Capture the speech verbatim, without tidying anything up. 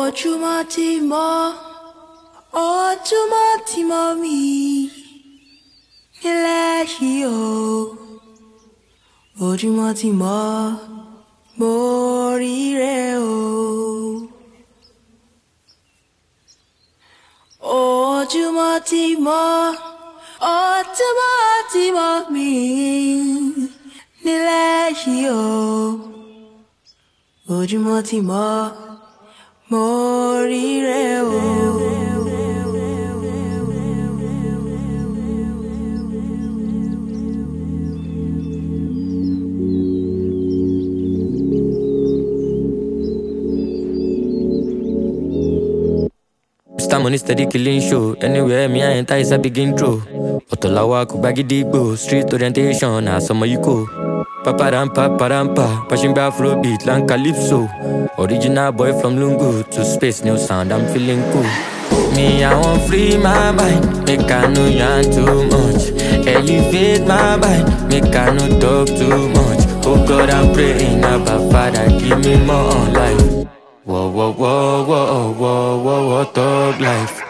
Ojúmọ́ ti mọ́, ojúmọ́ ti mọ́ mi nílẹ̀ yìí o. Ojúmọ́ ti mọ́, mo ríre o. Ojúmọ́ ti mọ́, ojúmọ́ ti mọ́ mi nílẹ̀ yìí o. Ojúmọ́ ti mọ́, mo ríre o. Mister Money steady killing show. Anywhere me I enter is a begin draw. Otolawa kubagidigbo. Street orientation na some you go. Paparam paparam pa. Pushing back Afrobeat like Calypso. Original boy from Lungu to space new sound. I'm feeling cool. Me I want free my mind. Make I know yarn too much. Elevate my mind. Make I no talk too much. Oh God I'm praying about Father give me more life. Whoa, whoa, whoa, whoa, whoa, whoa, whoa, thug life.